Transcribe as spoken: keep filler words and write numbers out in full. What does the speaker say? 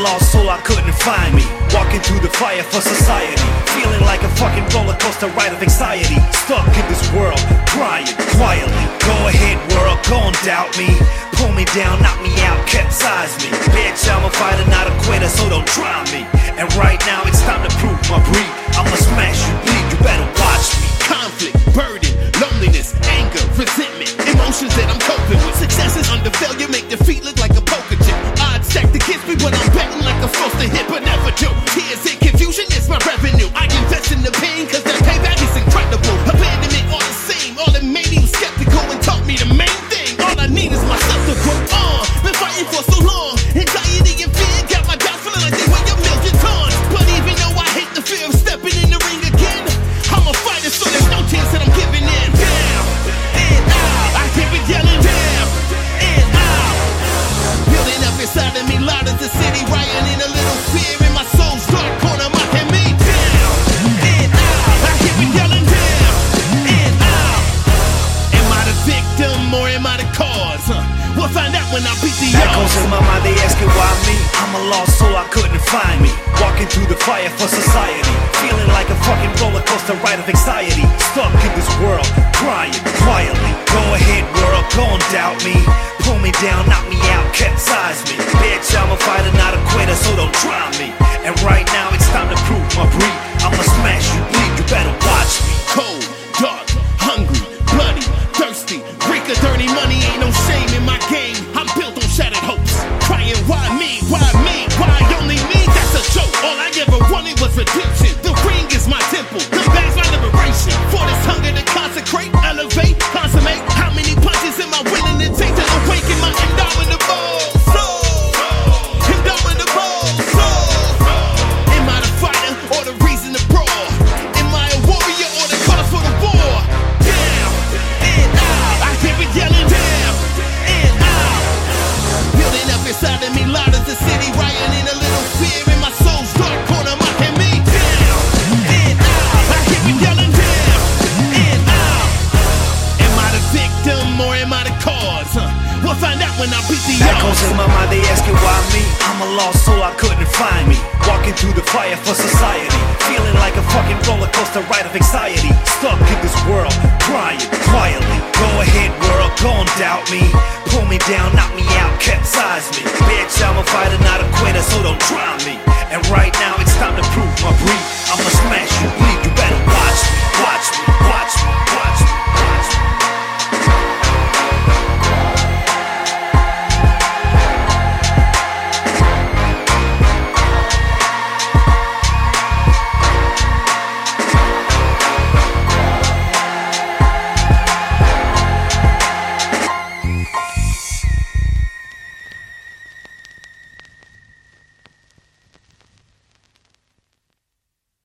lost soul, I couldn't find me. Walking through the fire for society, feeling like a fucking roller coaster ride of anxiety. Stuck in this world, crying quietly. Go ahead world, go and doubt me. Pull me down, knock me out, capsize me. Bitch, I'm a fighter, not a quitter, so don't try me. And right now it's time to prove my breed. I'ma smash you, bleed, you better watch me. Conflict, burden, loneliness, anger, resentment, emotions that I'm coping with. Success is under failure, make defeat look like a poker chip. Odds stacked against me when I'm betting like I'm supposed to hit, but never do. Tears and confusion is my revenue. I invest in the pain, cause that payback is incredible. Abandonment all the same, all that made me skeptical and taught me the main thing. All I need is myself to grow on. Been fighting for so long, anxiety and fear got my doubts feeling like they weigh a million tons. But even though I hate the fear of stepping in the ring again, I'm a fighter, so there's no chance that I'm giving in. Down and out, I keep it yelling down and out. Building up inside of me, loud as the city, rioting in a little fear in my soul's dark corner, mocking me. Down and out, I keep it yelling down and out. Am I the victim or am I the cause? Huh? We'll find out when I beat the odds. Echoes in my mind, they asking why me. I'm a lost soul, I couldn't find me. Walking through the fire for society, feeling like a fucking roller coaster ride of anxiety. Stuck in this world, crying quietly. Go ahead world, go and doubt me. Pull me down, knock me out, capsize me. Bitch, I'm a fighter, not a quitter, so don't try me. And right now it's time to prove my breed. I'ma smash you, bleed, you better watch me. Cold, dark, hungry, bloody, thirsty, reek of dirty money, ain't no shame in my game. I'm built on shattered hopes. Crying, why me? Why me? Why only me? That's a joke. All I ever wanted was redemption. The ring is my temple. The bag's my liberation. For this hunger to consecrate, elevate, consummate. How many punches am I willing to take to awaken my indomitable soul? Indomitable soul. Am I the fighter or the reason to brawl? Am I a warrior or the cause for the war? Down and out, I keep it yelling down and out. Building up inside of me, loud as the city, rioting in a little fear in my soul's dark corner, mocking me. Down and out, I keep it yelling down and out. Am I the victim or am I the cause? Huh? We'll find out when I beat the Echoes odds. in my mind, they asking why me. I'm a lost soul, I couldn't find me. Walking through the fire for society, feeling like a fucking roller coaster ride of anxiety. Stuck in this world, crying quietly. Go ahead world, go and doubt me. Pull me down, knock me out, capsize me. Bitch, I'm a fighter, not a quitter, so don't try me.